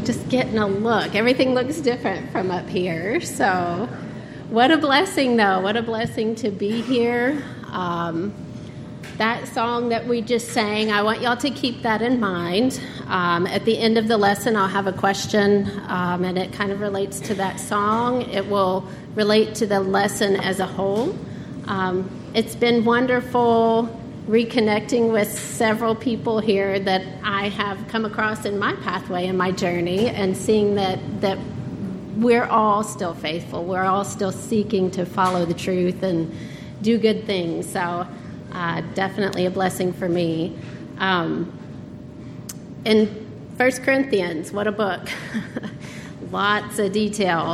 just getting a look. Everything looks different from up here. So what a blessing, though. What a blessing to be here. That song that we just sang, I want y'all to keep that in mind. At the end of the lesson, I'll have a question, and it kind of relates to that song. It will relate to the lesson as a whole. It's been wonderful reconnecting with several people here that I have come across in my pathway in my journey, and seeing that we're all still faithful. We're all still seeking to follow the truth and do good things. So definitely a blessing for me. In 1 Corinthians, what a book. Lots of detail.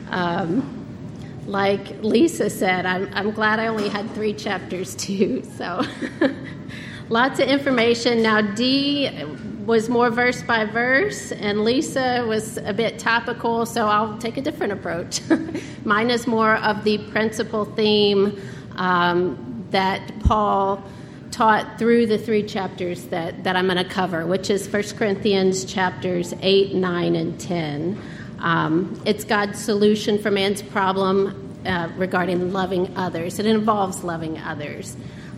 Like Lisa said, I'm glad I only had 3 chapters too. So lots of information. Now Dee was more verse by verse, and Lisa was a bit topical, so I'll take a different approach. Mine is more of the principal theme that Paul taught through the 3 chapters that I'm going to cover, which is 1 Corinthians chapters 8, 9, and 10. It's God's solution for man's problem regarding loving others. It involves loving others.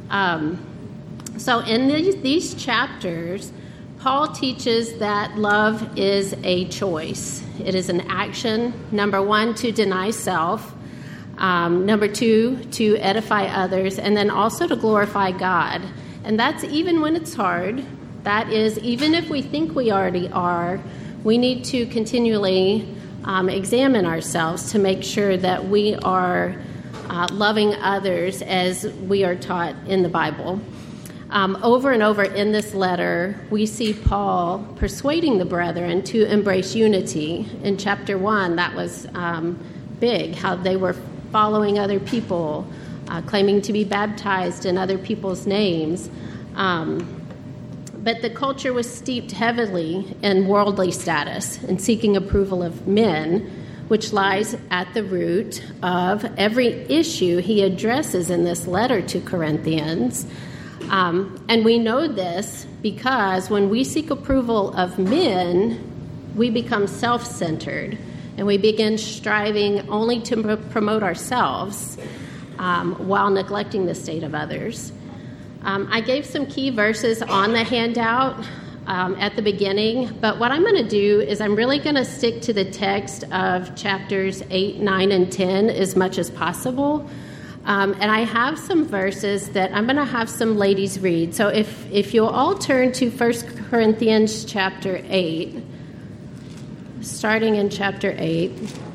So in these chapters, Paul teaches that love is a choice. It is an action. Number 1, to deny self. Number 2, to edify others, and then also to glorify God. And that's even when it's hard. That is, even if we think we already are, we need to continually examine ourselves to make sure that we are loving others as we are taught in the Bible. Over and over in this letter, we see Paul persuading the brethren to embrace unity. In chapter 1, that was big, how they were following other people, claiming to be baptized in other people's names. But the culture was steeped heavily in worldly status and seeking approval of men, which lies at the root of every issue he addresses in this letter to Corinthians. And we know this because when we seek approval of men, we become self-centered, and we begin striving only to promote ourselves while neglecting the state of others. I gave some key verses on the handout at the beginning, but what I'm going to do is I'm really going to stick to the text of chapters 8, 9, and 10 as much as possible. And I have some verses that I'm going to have some ladies read. So if you'll all turn to 1 Corinthians chapter 8, starting in chapter 8,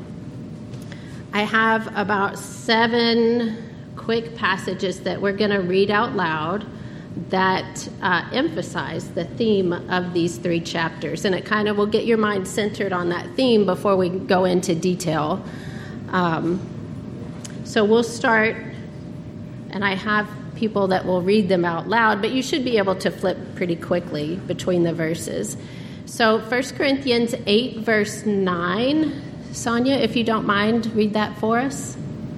I have about 7 quick passages that we're going to read out loud that emphasize the theme of these 3 chapters. And it kind of will get your mind centered on that theme before we go into detail. So we'll start, and I have people that will read them out loud, but you should be able to flip pretty quickly between the verses. So 1 Corinthians 8, verse 9. Sonia, if you don't mind, read that for us.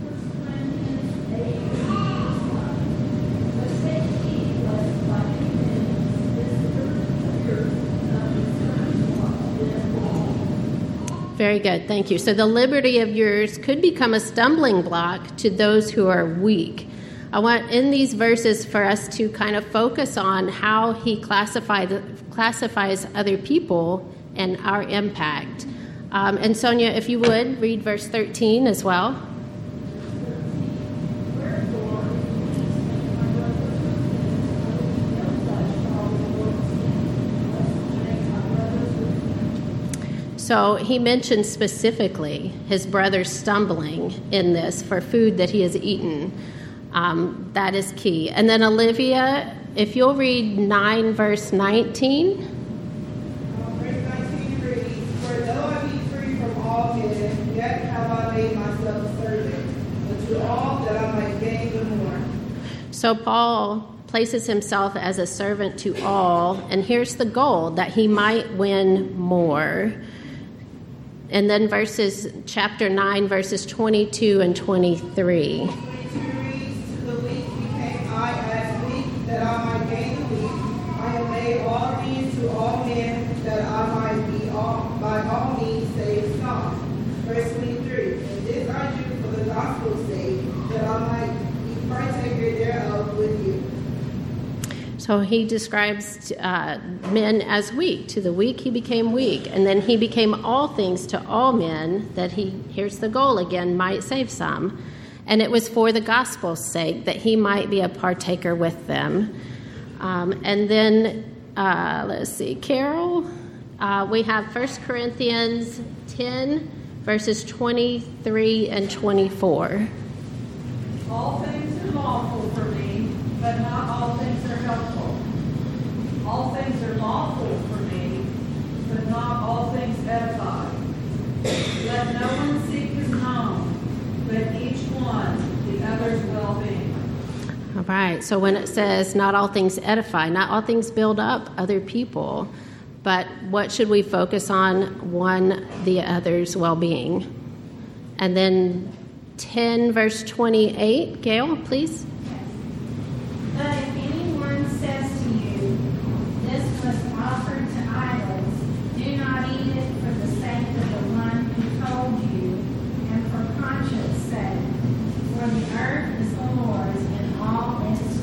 Very good, thank you. So the liberty of yours could become a stumbling block to those who are weak. I want in these verses for us to kind of focus on how he classifies other people and our impact. And Sonia, if you would, read verse 13 as well. So he mentions specifically his brother stumbling in this for food that he has eaten. That is key. And then Olivia, if you'll read 9, verse 19. Verse 19 reads, "For though I be free from all men, yet have I made myself a servant, but to all that I might gain the more." So Paul places himself as a servant to all, and here's the goal, that he might win more. And then chapter 9, verses 22 and 23. 22 reads, "To the weak became I as weak, that I might gain the weak. I have made all things to all men, that I might be by all Verse 23, and this I do for the gospel's sake, that I might be partaker thereof with you. So he describes men as weak. To the weak he became weak, and then he became all things to all men, that he, here's the goal again, might save some. And it was for the gospel's sake, that he might be a partaker with them. And then, let's see, Carol, we have 1 Corinthians 10, verses 23 and 24. All things are lawful for me, but not all things are helpful. All things are lawful for me, but not all things edify. Let no one seek his own, but each one the other's well-being. All right, so when it says not all things edify, not all things build up other people, but what should we focus on? One, the other's well-being. And then 10, verse 28, Gail, please. But if anyone says to you, this was offered to idols, do not eat it for the sake of the one who told you, and for conscience sake. For the earth is the Lord's and all its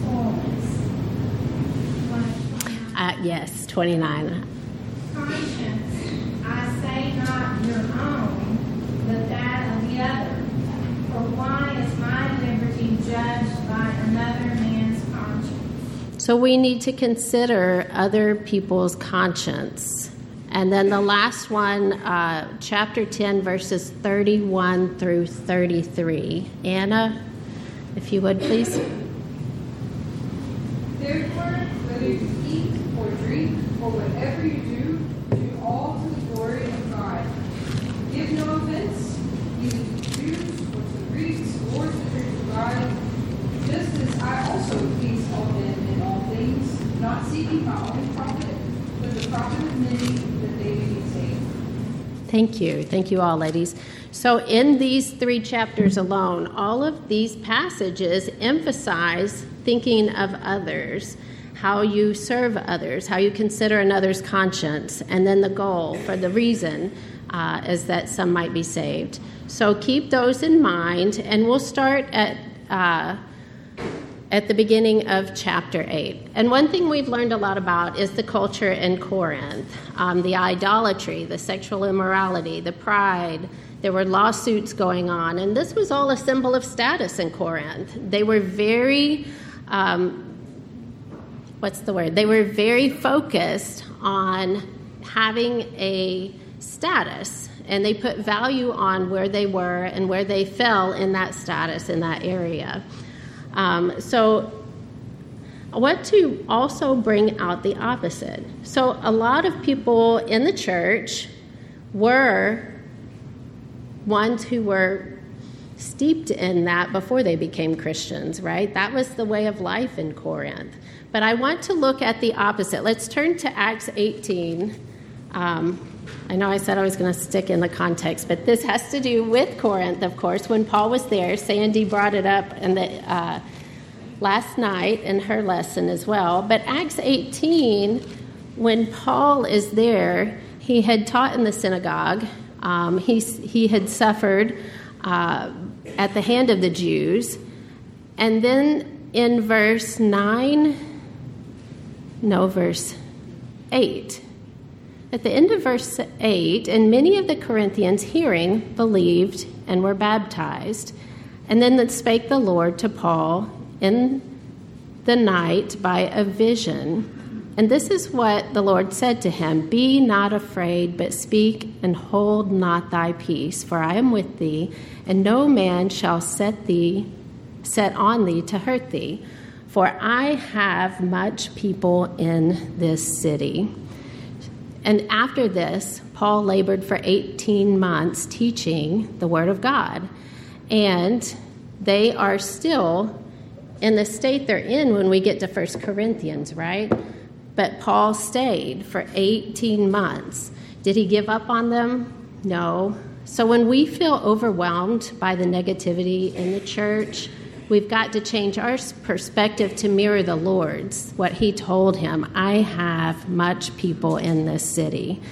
fullness. Yes, 29. Conscience, I say not your own, but that of the other. For why is my liberty judged by another man's conscience? So we need to consider other people's conscience. And then the last one, chapter 10, verses 31 through 33. Anna, if you would, please. Therefore, whether you eat or drink or whatever you do all to the glory of God. Give no offense, either to the Jews or to the Greeks or to the church of God, just as I also please all men in all things, not seeking my own profit, but the profit of many, that they may be saved. Thank you. Thank you all, ladies. So in these 3 chapters alone, all of these passages emphasize thinking of others, how you serve others, how you consider another's conscience, and then the goal for the reason is that some might be saved. So keep those in mind, and we'll start at the beginning of chapter 8. And one thing we've learned a lot about is the culture in Corinth, the idolatry, the sexual immorality, the pride. There were lawsuits going on, and this was all a symbol of status in Corinth. They were very, They were very focused on having a status, and they put value on where they were and where they fell in that status in that area. So I want to also bring out the opposite. So a lot of people in the church were ones who were steeped in that before they became Christians, right? That was the way of life in Corinth. But I want to look at the opposite. Let's turn to Acts 18. I know I said I was going to stick in the context, but this has to do with Corinth, of course. When Paul was there, Sandy brought it up in the last night in her lesson as well. But Acts 18, when Paul is there, he had taught in the synagogue. He had suffered at the hand of the Jews. And then in verse 8. At the end of verse 8, and many of the Corinthians hearing believed and were baptized. And then spake the Lord to Paul in the night by a vision. And this is what the Lord said to him: Be not afraid, but speak and hold not thy peace, for I am with thee, and no man shall set on thee to hurt thee. For I have much people in this city. And after this, Paul labored for 18 months teaching the Word of God. And they are still in the state they're in when we get to 1 Corinthians, right? But Paul stayed for 18 months. Did he give up on them? No. So when we feel overwhelmed by the negativity in the church, we've got to change our perspective to mirror the Lord's, what he told him. I have much people in this city.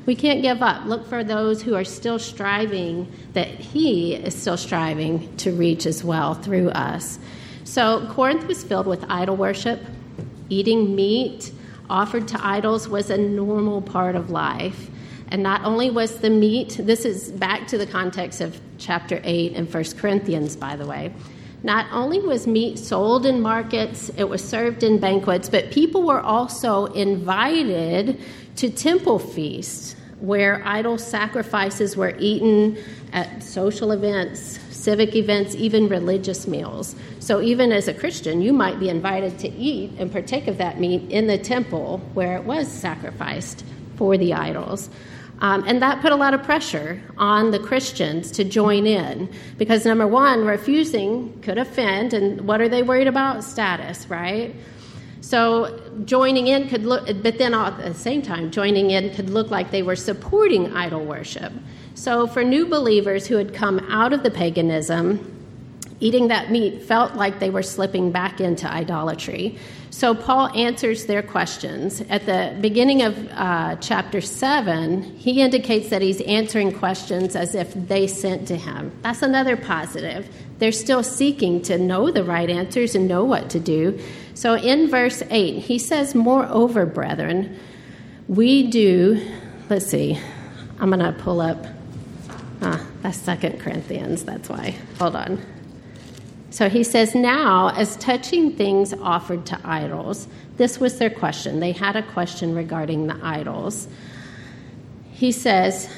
We can't give up. Look for those who are still striving, that he is still striving to reach as well through us. So Corinth was filled with idol worship. Eating meat offered to idols was a normal part of life. And not only was the meat, this is back to the context of chapter 8 in 1 Corinthians, by the way. Not only was meat sold in markets, it was served in banquets, but people were also invited to temple feasts where idol sacrifices were eaten at social events, civic events, even religious meals. So even as a Christian, you might be invited to eat and partake of that meat in the temple where it was sacrificed for the idols. And that put a lot of pressure on the Christians to join in because, number one, refusing could offend, and what are they worried about? Status, right? So joining in could look, but then at the same time, joining in could look like they were supporting idol worship. So for new believers who had come out of the paganism, eating that meat felt like they were slipping back into idolatry. So Paul answers their questions. At the beginning of chapter 7, he indicates that he's answering questions as if they sent to him. That's another positive. They're still seeking to know the right answers and know what to do. So in verse 8, he says, "Moreover, brethren, we do," let's see, I'm going to pull up, that's 2 Corinthians, that's why. Hold on. So he says, "Now, as touching things offered to idols," this was their question. They had a question regarding the idols. He says,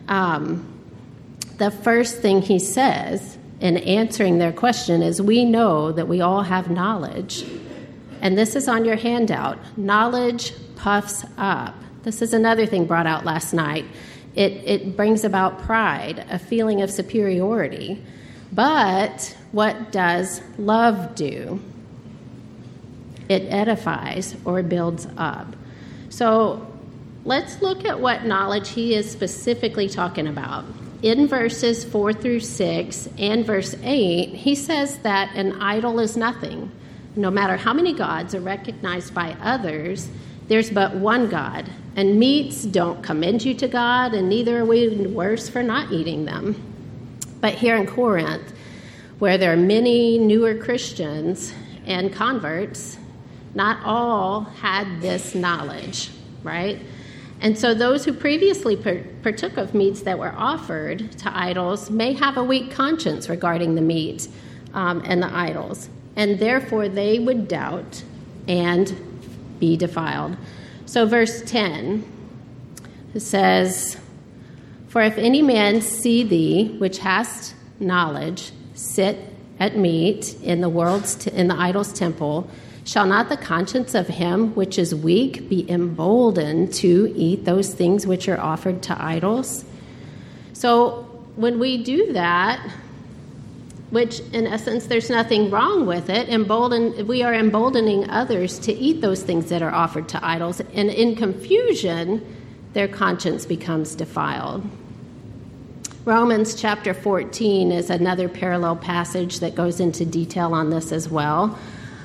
the first thing he says in answering their question is, "We know that we all have knowledge." And this is on your handout. Knowledge puffs up. This is another thing brought out last night. It brings about pride, a feeling of superiority. But what does love do? It edifies or builds up. So let's look at what knowledge he is specifically talking about. In verses 4 through 6 and verse 8, he says that an idol is nothing. No matter how many gods are recognized by others, there's but one God. And meats don't commend you to God, and neither are we worse for not eating them. But here in Corinth, where there are many newer Christians and converts, not all had this knowledge, right? And so those who previously partook of meats that were offered to idols may have a weak conscience regarding the meat and the idols, and therefore they would doubt and be defiled. So verse 10 says, "For if any man see thee, which hast knowledge, sit at meat in the idol's temple, shall not the conscience of him which is weak be emboldened to eat those things which are offered to idols?" So when we do that, which in essence there's nothing wrong with it, we are emboldening others to eat those things that are offered to idols, and in confusion their conscience becomes defiled. Romans chapter 14 is another parallel passage that goes into detail on this as well.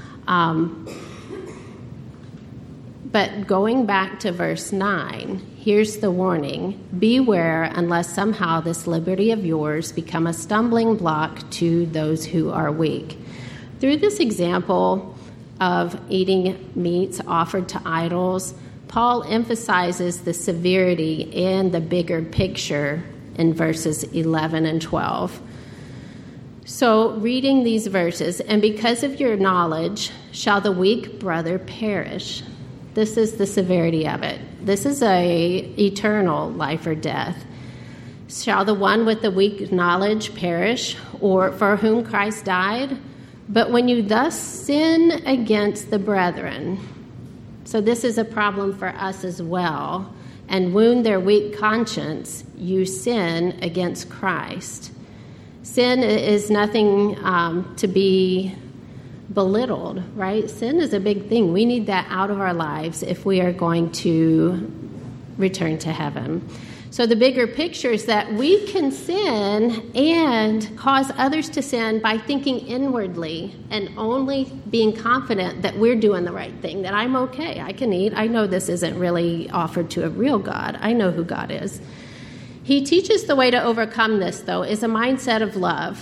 But going back to verse 9, here's the warning: "Beware unless somehow this liberty of yours become a stumbling block to those who are weak." Through this example of eating meats offered to idols, Paul emphasizes the severity and the bigger picture in verses 11 and 12. So, reading these verses, "And because of your knowledge shall the weak brother perish." This is the severity of it. This is a eternal life or death. "Shall the one with the weak knowledge perish, or for whom Christ died? But when you thus sin against the brethren," so this is a problem for us as well, "and wound their weak conscience, you sin against Christ." Sin is nothing to be belittled, right? Sin is a big thing. We need that out of our lives if we are going to return to heaven. So the bigger picture is that we can sin and cause others to sin by thinking inwardly and only being confident that we're doing the right thing, that I'm okay, I can eat. I know this isn't really offered to a real God. I know who God is. He teaches the way to overcome this, though, is a mindset of love.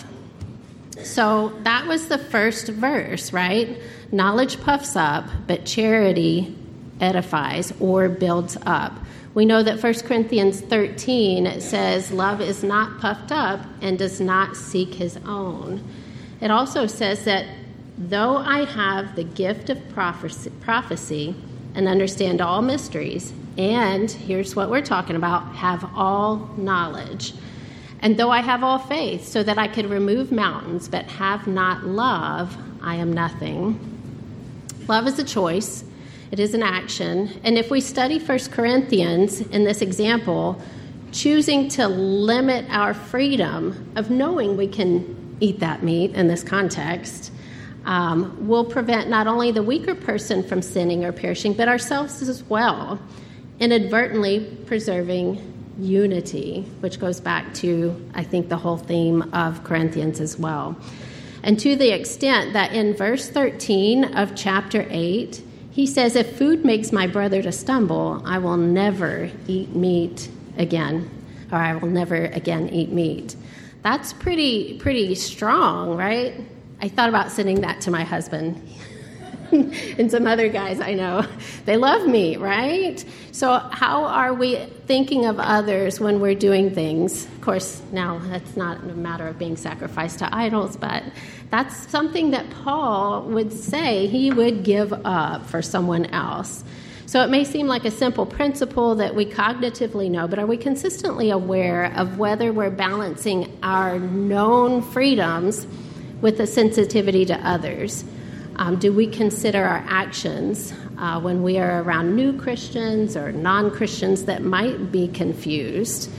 So that was the first verse, right? Knowledge puffs up, but charity edifies or builds up. We know that 1 Corinthians 13 says love is not puffed up and does not seek his own. It also says that though I have the gift of prophecy and understand all mysteries, and here's what we're talking about, have all knowledge, and though I have all faith so that I could remove mountains but have not love, I am nothing. Love is a choice. It is an action. And if we study 1 Corinthians in this example, choosing to limit our freedom of knowing we can eat that meat in this context will prevent not only the weaker person from sinning or perishing, but ourselves as well, inadvertently preserving unity, which goes back to, I think, the whole theme of Corinthians as well. And to the extent that in verse 13 of chapter 8, he says, if food makes my brother to stumble, I will never eat meat again, or I will never again eat meat. That's pretty strong, right? I thought about sending that to my husband and some other guys I know. They love meat, right? So how are we thinking of others when we're doing things? Of course, now that's not a matter of being sacrificed to idols, but that's something that Paul would say he would give up for someone else. So it may seem like a simple principle that we cognitively know, but are we consistently aware of whether we're balancing our known freedoms with a sensitivity to others? Do we consider our actions when we are around new Christians or non-Christians that might be confused?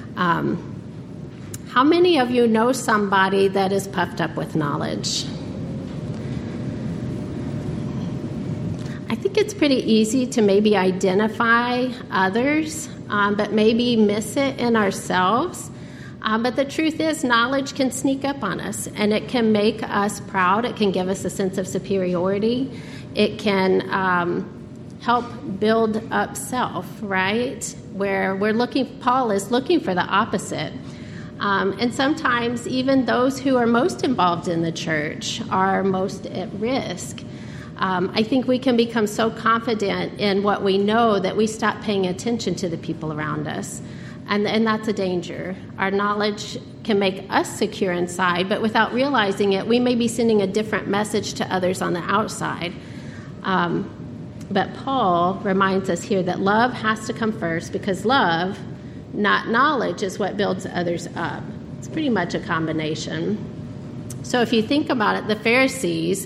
How many of you know somebody that is puffed up with knowledge? I think it's pretty easy to maybe identify others, but maybe miss it in ourselves. But the truth is, knowledge can sneak up on us, and it can make us proud. It can give us a sense of superiority. It can help build up self, right? Where Paul is looking for the opposite. And sometimes even those who are most involved in the church are most at risk. I think we can become so confident in what we know that we stop paying attention to the people around us. And that's a danger. Our knowledge can make us secure inside, but without realizing it, we may be sending a different message to others on the outside. But Paul reminds us here that love has to come first, because love, not knowledge, is what builds others up. It's pretty much a combination. So if you think about it, the Pharisees,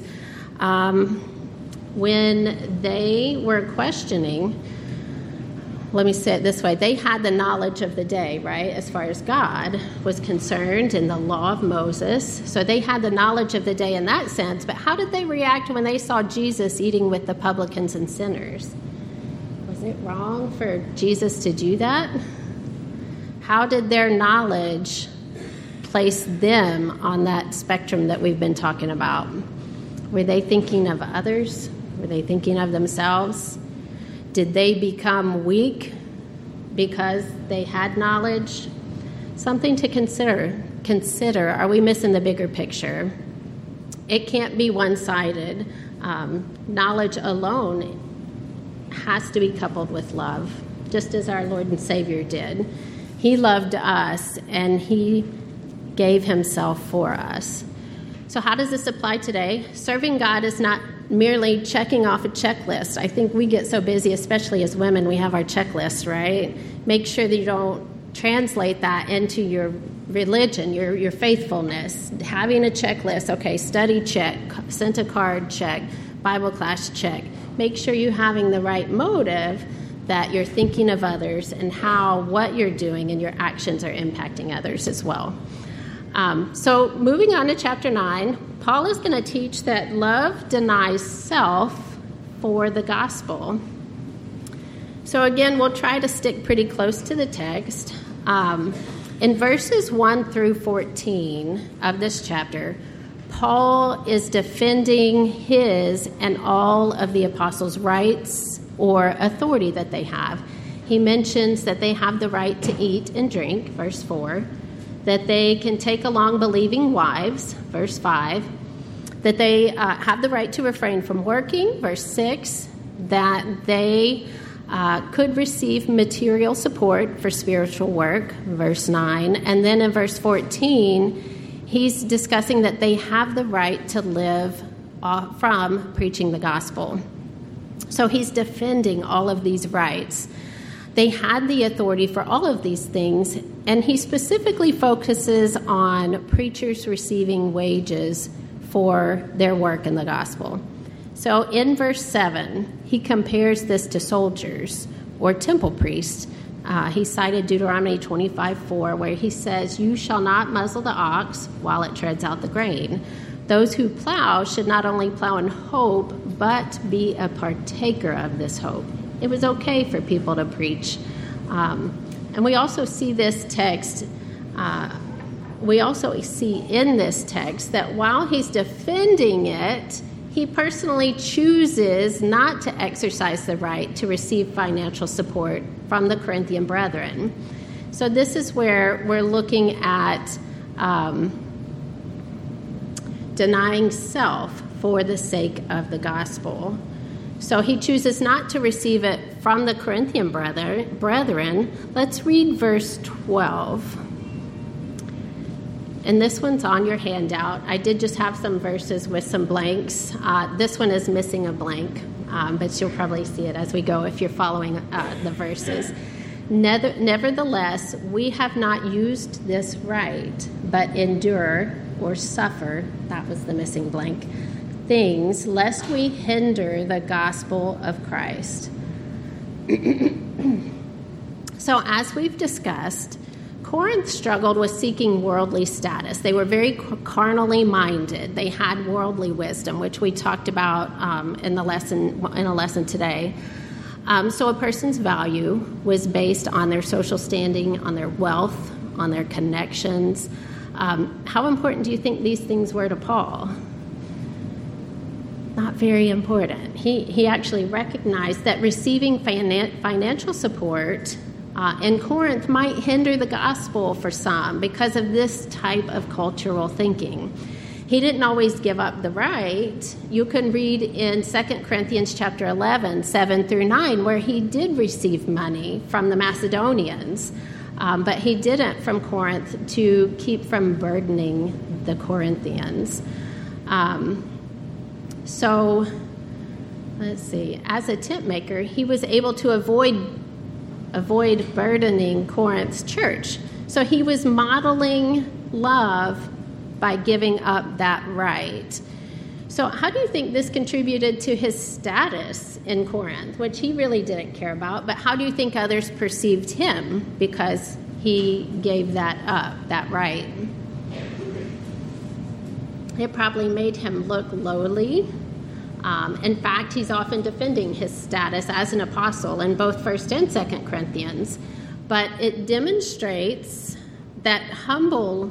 when they were questioning, let me say it this way, they had the knowledge of the day, right, as far as God was concerned in the law of Moses. So they had the knowledge of the day in that sense, but how did they react when they saw Jesus eating with the publicans and sinners? Was it wrong for Jesus to do that? How did their knowledge place them on that spectrum that we've been talking about? Were they thinking of others? Were they thinking of themselves? Did they become weak because they had knowledge? Something to consider. Are we missing the bigger picture? It can't be one-sided. Knowledge alone has to be coupled with love, just as our Lord and Savior did. He loved us, and he gave himself for us. So how does this apply today? Serving God is not merely checking off a checklist. I think we get so busy, especially as women, we have our checklist, right? Make sure that you don't translate that into your religion, your faithfulness. Having a checklist, okay, study check, sent a card check, Bible class check. Make sure you're having the right motive, that you're thinking of others and how what you're doing and your actions are impacting others as well. So moving on to chapter 9, Paul is going to teach that love denies self for the gospel. So again, we'll try to stick pretty close to the text. In verses 1 through 14 of this chapter, Paul is defending his and all of the apostles' rights or authority that they have. He mentions that they have the right to eat and drink, verse 4, that they can take along believing wives, verse 5, that they have the right to refrain from working, verse 6, that they could receive material support for spiritual work, verse 9, and then in verse 14, he's discussing that they have the right to live from preaching the gospel. So he's defending all of these rights. They had the authority for all of these things, and he specifically focuses on preachers receiving wages for their work in the gospel. So in verse 7, he compares this to soldiers or temple priests. He cited Deuteronomy 25:4, where he says, "You shall not muzzle the ox while it treads out the grain. Those who plow should not only plow in hope, but be a partaker of this hope." It was okay for people to preach. And we also see this text, we also see in this text that while he's defending it, he personally chooses not to exercise the right to receive financial support from the Corinthian brethren. So this is where we're looking at denying self for the sake of the gospel. So he chooses not to receive it from the Corinthian brethren. Let's read verse 12. And this one's on your handout. I did just have some verses with some blanks. This one is missing a blank, but you'll probably see it as we go if you're following the verses. Nevertheless, we have not used this right, but endure or suffer, that was the missing blank, things, lest we hinder the gospel of Christ. So as we've discussed, Corinth struggled with seeking worldly status. They were very carnally minded. They had worldly wisdom, which we talked about in a lesson today. So a person's value was based on their social standing, on their wealth, on their connections. How important do you think these things were to Paul? Not very important. He actually recognized that receiving financial support in Corinth might hinder the gospel for some because of this type of cultural thinking. He didn't always give up the right. You can read in 2 Corinthians chapter 11, 7 through 9, where he did receive money from the Macedonians, but he didn't from Corinth to keep from burdening the Corinthians. So, let's see. As a tent maker, he was able to avoid burdening Corinth's church. So he was modeling love by giving up that right. So how do you think this contributed to his status in Corinth, which he really didn't care about, but how do you think others perceived him because he gave that up, that right? It probably made him look lowly. In fact, he's often defending his status as an apostle in both 1 and 2 Corinthians. But it demonstrates humble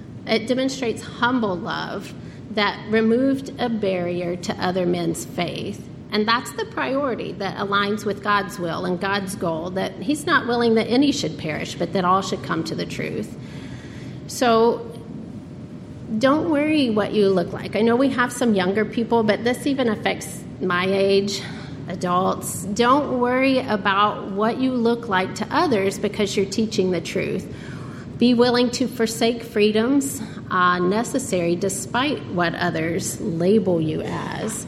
love that removed a barrier to other men's faith. And that's the priority that aligns with God's will and God's goal, that he's not willing that any should perish, but that all should come to the truth. So don't worry what you look like. I know we have some younger people, but this even affects my age, adults. Don't worry about what you look like to others because you're teaching the truth. Be willing to forsake freedoms necessary despite what others label you as.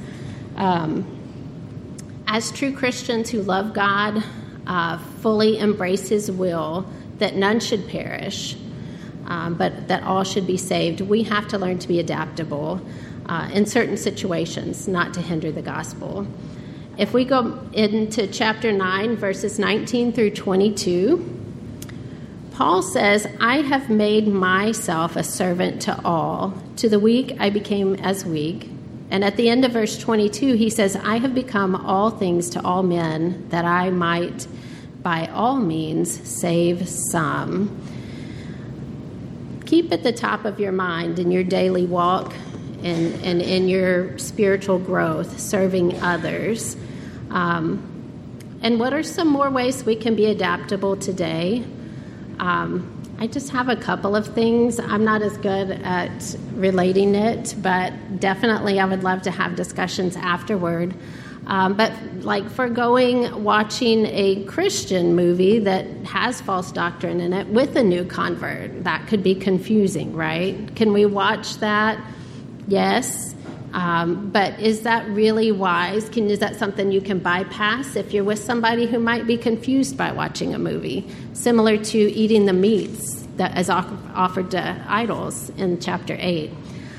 As true Christians who love God, fully embrace his will, that none should perish, but that all should be saved, we have to learn to be adaptable in certain situations, not to hinder the gospel. If we go into chapter 9, verses 19 through 22, Paul says, "I have made myself a servant to all. To the weak I became as weak, And at the end of verse 22, he says, I have become all things to all men, that I might by all means save some. Keep at the top of your mind in your daily walk and in your spiritual growth, serving others. And what are some more ways we can be adaptable today? I just have a couple of things. I'm not as good at relating it, but definitely I would love to have discussions afterward. But like watching a Christian movie that has false doctrine in it with a new convert, that could be confusing, right? Can we watch that? Yes. But is that really wise? Is that something you can bypass if you're with somebody who might be confused by watching a movie? Similar to eating the meats that is offered to idols in chapter 8.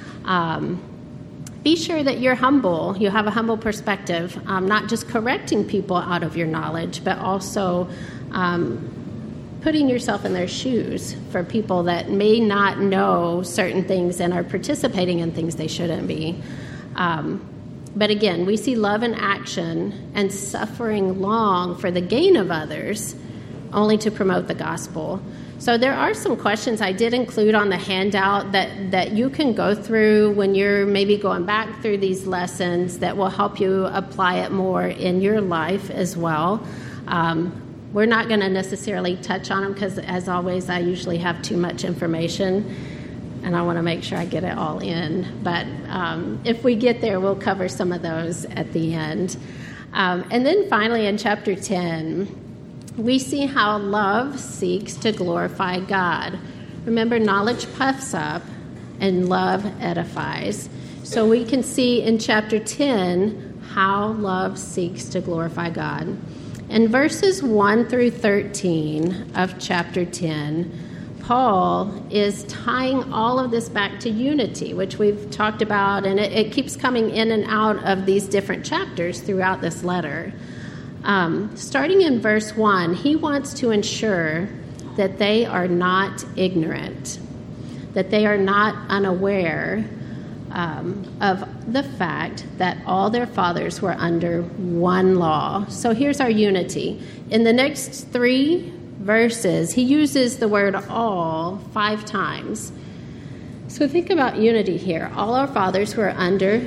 Be sure that you're humble. You have a humble perspective, not just correcting people out of your knowledge, but also putting yourself in their shoes for people that may not know certain things and are participating in things they shouldn't be. But again, we see love in action and suffering long for the gain of others, only to promote the gospel. So there are some questions I did include on the handout that you can go through when you're maybe going back through these lessons that will help you apply it more in your life as well. We're not going to necessarily touch on them because, as always, I usually have too much information, and I want to make sure I get it all in. But if we get there, we'll cover some of those at the end. And then finally, in chapter 10, we see how love seeks to glorify God. Remember, knowledge puffs up and love edifies. So we can see in chapter 10 how love seeks to glorify God. In verses 1 through 13 of chapter 10, Paul is tying all of this back to unity, which we've talked about, and it keeps coming in and out of these different chapters throughout this letter. Starting in verse 1, he wants to ensure that they are not ignorant, that they are not unaware of the fact that all their fathers were under one law. So here's our unity. In the next 3 verses, he uses the word all 5 times. So think about unity here. All our fathers were under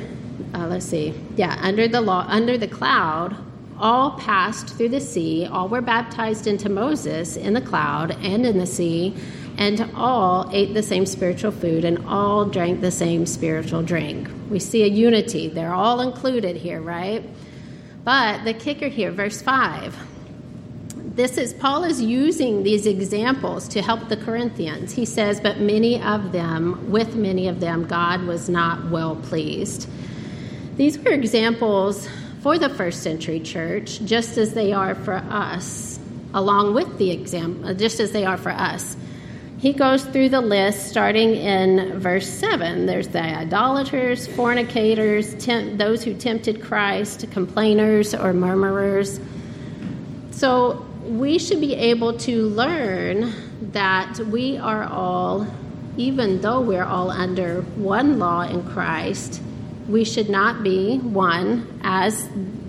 the law, under the cloud, all passed through the sea, all were baptized into Moses in the cloud and in the sea, and all ate the same spiritual food, and all drank the same spiritual drink. We see a unity. They're all included here, right? But the kicker here, verse 5, Paul is using these examples to help the Corinthians. He says, but with many of them, God was not well pleased. These were examples for the first century church, just as they are for us, just as they are for us. He goes through the list starting in verse 7. There's the idolaters, fornicators, those who tempted Christ, complainers or murmurers. So we should be able to learn that we are all, even though we're all under one law in Christ, we should not be one as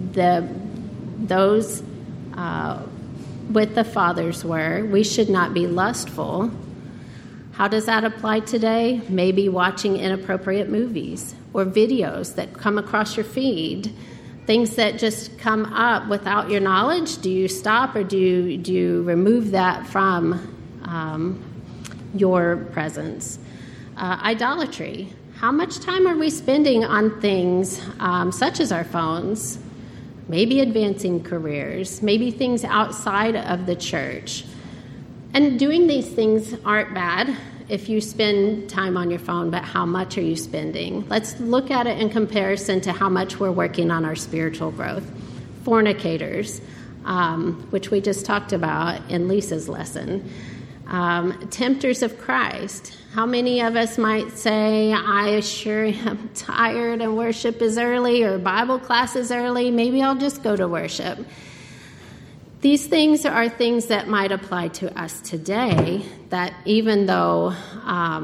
those with the fathers were. We should not be lustful. How does that apply today? Maybe watching inappropriate movies or videos that come across your feed, things that just come up without your knowledge. Do you stop or do you remove that from your presence? Idolatry. How much time are we spending on things such as our phones, maybe advancing careers, maybe things outside of the church? And doing these things aren't bad if you spend time on your phone, but how much are you spending? Let's look at it in comparison to how much we're working on our spiritual growth. Fornicators, which we just talked about in Lisa's lesson. Tempters of Christ. How many of us might say, I sure am tired and worship is early or Bible class is early. Maybe I'll just go to worship. These things are things that might apply to us today, that even though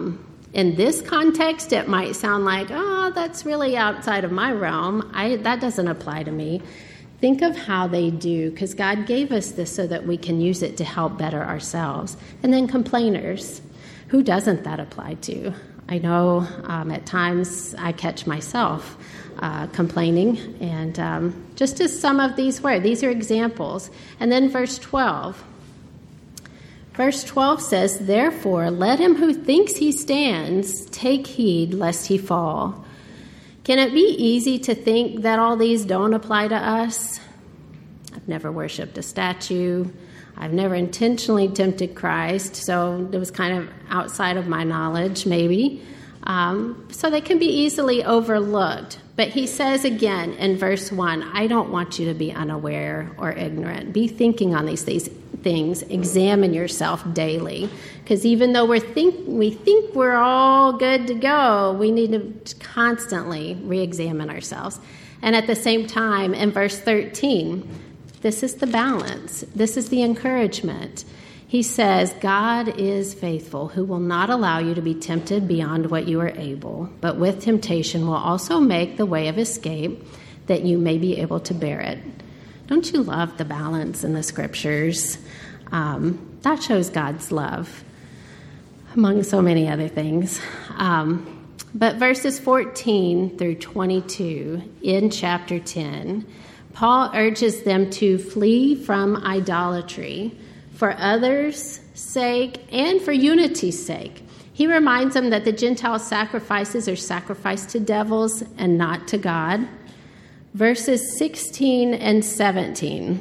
In this context, it might sound like, oh, that's really outside of my realm. That doesn't apply to me. Think of how they do, because God gave us this so that we can use it to help better ourselves. And then complainers. Who doesn't that apply to? I know at times I catch myself complaining, and just as some of these were. These are examples. And then verse 12. Verse 12 says, "Therefore, let him who thinks he stands take heed lest he fall." Can it be easy to think that all these don't apply to us? I've never worshipped a statue. I've never intentionally tempted Christ, so it was kind of outside of my knowledge, maybe. So they can be easily overlooked. But he says again in verse 1, I don't want you to be unaware or ignorant. Be thinking on these things. Examine yourself daily. Because even though we think we're all good to go, we need to constantly re-examine ourselves. And at the same time, in verse 13, this is the balance. This is the encouragement. He says, God is faithful, who will not allow you to be tempted beyond what you are able, but with temptation will also make the way of escape that you may be able to bear it. Don't you love the balance in the scriptures? That shows God's love, among so many other things. But verses 14 through 22 in chapter 10, Paul urges them to flee from idolatry for others' sake and for unity's sake. He reminds them that the Gentile sacrifices are sacrificed to devils and not to God. Verses 16 and 17.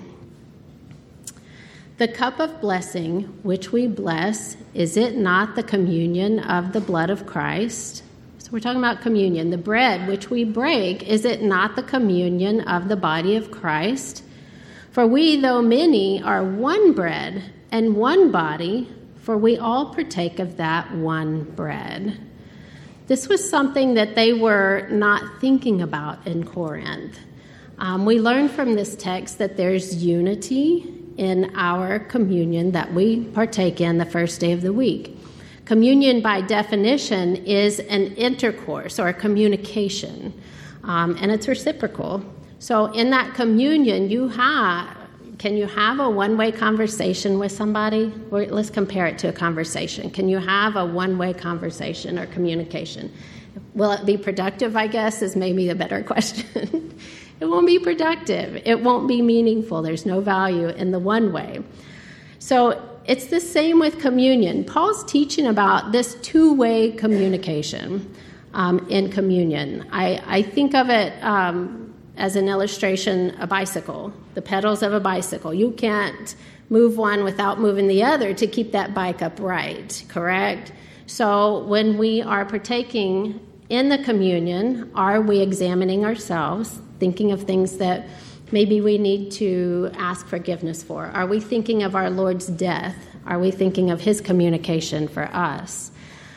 The cup of blessing which we bless, is it not the communion of the blood of Christ? So we're talking about communion. The bread which we break, is it not the communion of the body of Christ? For we, though many, are one bread and one body, for we all partake of that one bread. This was something that they were not thinking about in Corinth. We learn from this text that there's unity in our communion that we partake in the first day of the week. Communion, by definition, is an intercourse or a communication, and it's reciprocal. So in that communion, can you have a one-way conversation with somebody? Let's compare it to a conversation. Can you have a one-way conversation or communication? Will it be productive, I guess, is maybe a better question. It won't be productive. It won't be meaningful. There's no value in the one way. So it's the same with communion. Paul's teaching about this two-way communication in communion. I think of it as an illustration, a bicycle, the pedals of a bicycle. You can't move one without moving the other to keep that bike upright, correct? So when we are partaking in the communion, are we examining ourselves, thinking of things that maybe we need to ask forgiveness for? Are we thinking of our Lord's death? Are we thinking of his communication for us?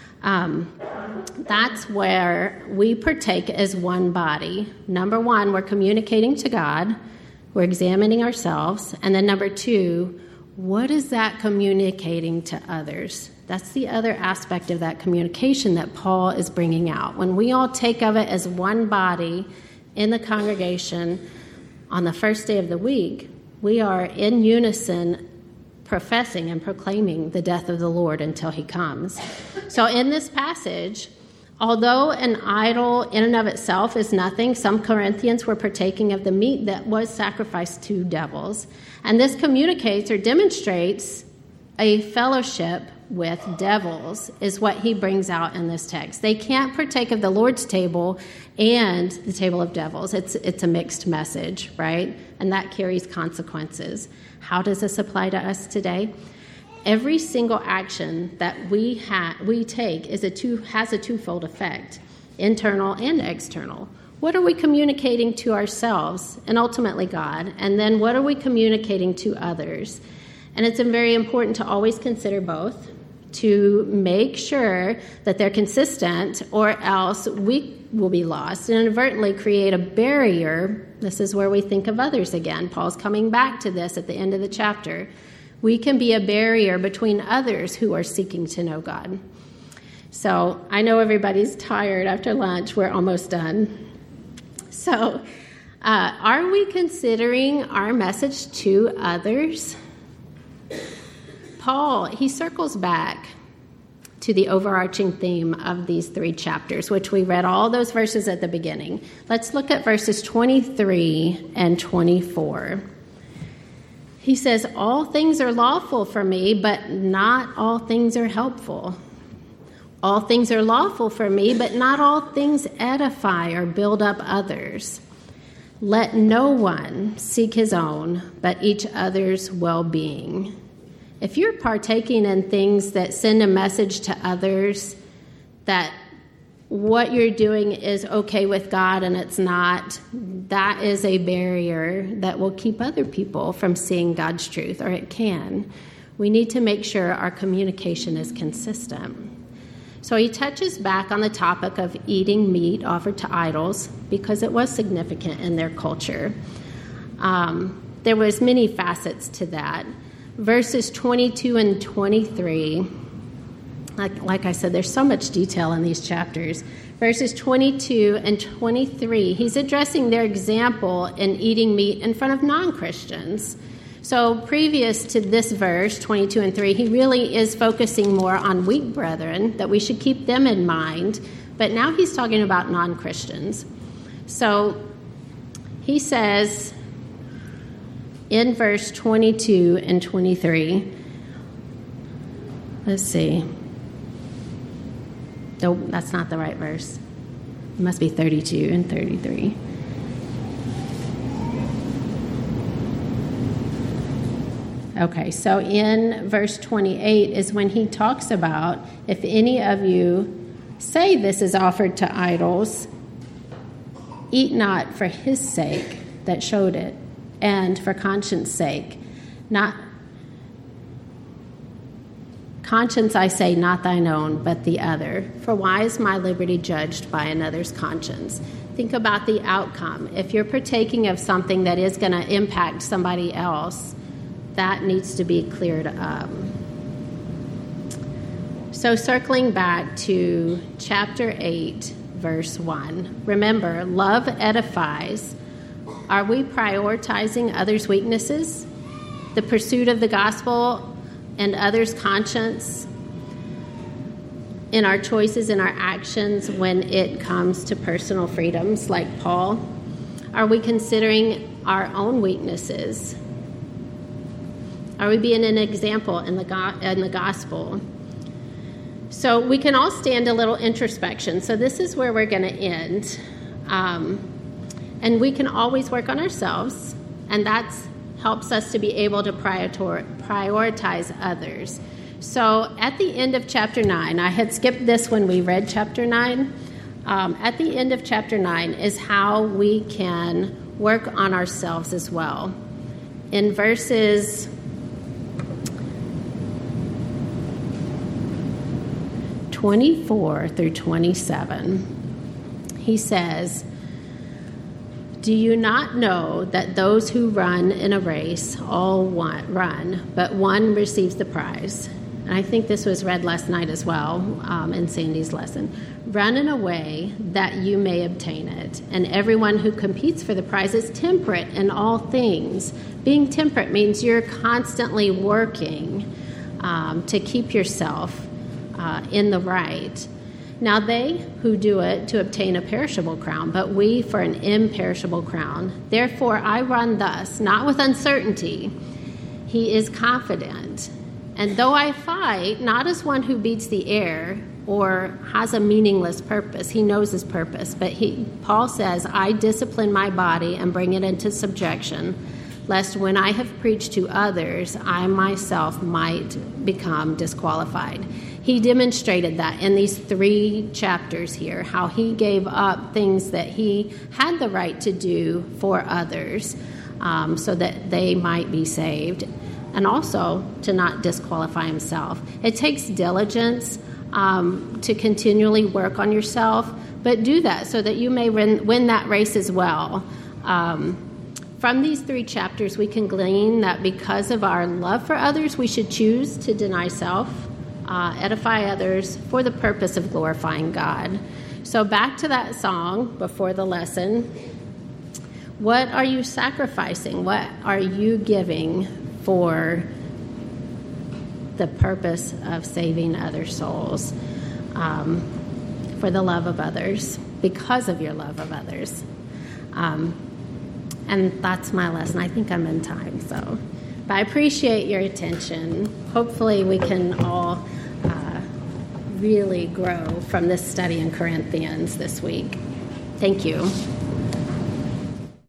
That's where we partake as one body. Number one, we're communicating to God. We're examining ourselves. And then number two, what is that communicating to others? That's the other aspect of that communication that Paul is bringing out. When we all take of it as one body in the congregation on the first day of the week, we are in unison professing and proclaiming the death of the Lord until he comes. So in this passage, although an idol in and of itself is nothing, some Corinthians were partaking of the meat that was sacrificed to devils. And this communicates or demonstrates a fellowship with devils, is what he brings out in this text. They can't partake of the Lord's table and the table of devils. It's a mixed message, right? And that carries consequences. How does this apply to us today? Every single action that we take has a twofold effect, internal and external. What are we communicating to ourselves and ultimately God? And then what are we communicating to others? And it's very important to always consider both, to make sure that they're consistent, or else we will be lost and inadvertently create a barrier. This is where we think of others again. Paul's coming back to this at the end of the chapter. We can be a barrier between others who are seeking to know God. So I know everybody's tired after lunch. We're almost done. So are we considering our message to others? Paul, he circles back to the overarching theme of these 3 chapters, which we read all those verses at the beginning. Let's look at verses 23 and 24. He says, all things are lawful for me, but not all things are helpful. All things are lawful for me, but not all things edify or build up others. Let no one seek his own, but each other's well-being. If you're partaking in things that send a message to others that what you're doing is okay with God and it's not, that is a barrier that will keep other people from seeing God's truth, or it can. We need to make sure our communication is consistent. So he touches back on the topic of eating meat offered to idols because it was significant in their culture. There was many facets to that. Verses 22 and 23, like I said, there's so much detail in these chapters. Verses 22 and 23, he's addressing their example in eating meat in front of non-Christians. So previous to this verse, 22 and 3, he really is focusing more on weak brethren, that we should keep them in mind. But now he's talking about non-Christians. So he says in verse 22 and 23, let's see. No, that's not the right verse. It must be 32 and 33. Okay, so in verse 28 is when he talks about, if any of you say this is offered to idols, eat not for his sake that showed it, and for conscience sake. Not conscience, I say, not thine own, but the other. For why is my liberty judged by another's conscience? Think about the outcome. If you're partaking of something that is going to impact somebody else, that needs to be cleared up. So circling back to chapter 8, verse 1. Remember, love edifies. Are we prioritizing others' weaknesses, the pursuit of the gospel and others' conscience in our choices and our actions when it comes to personal freedoms like Paul? Are we considering our own weaknesses? Are we being an example in the gospel? So we can all stand a little introspection. So this is where we're going to end. And we can always work on ourselves, and that helps us to be able to prioritize others. So at the end of chapter 9, I had skipped this when we read chapter 9. At the end of chapter 9 is how we can work on ourselves as well. In verses 24 through 27, he says, do you not know that those who run in a race all run, but one receives the prize? And I think this was read last night as well in Sandy's lesson. Run in a way that you may obtain it. And everyone who competes for the prize is temperate in all things. Being temperate means you're constantly working to keep yourself in the right. Now they who do it to obtain a perishable crown, but we for an imperishable crown. Therefore I run thus, not with uncertainty. He is confident. And though I fight, not as one who beats the air or has a meaningless purpose, he knows his purpose. But Paul says, I discipline my body and bring it into subjection, lest when I have preached to others, I myself might become disqualified. He demonstrated that in these 3 chapters here, how he gave up things that he had the right to do for others so that they might be saved, and also to not disqualify himself. It takes diligence to continually work on yourself, but do that so that you may win that race as well. From these 3 chapters, we can glean that because of our love for others, we should choose to deny self. edify others for the purpose of glorifying God. So back to that song before the lesson. What are you sacrificing? What are you giving for the purpose of saving other souls, for the love of others, because of your love of others? And that's my lesson. I think I'm in time, so. But I appreciate your attention. Hopefully we can all really grow from this study in Corinthians this week. Thank you.